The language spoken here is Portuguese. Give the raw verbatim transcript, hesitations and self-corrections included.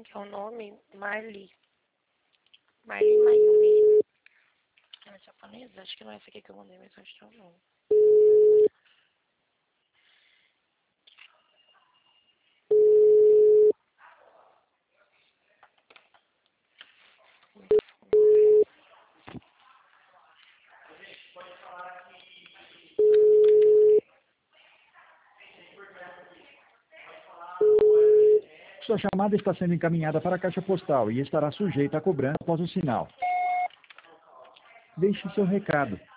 que é o nome? Marli. Marli Mayumi. É japonesa? Acho que não é essa aqui que eu mandei mensagem, não. Sua chamada está sendo encaminhada para a caixa postal e estará sujeita a cobrança após o sinal. Deixe seu recado.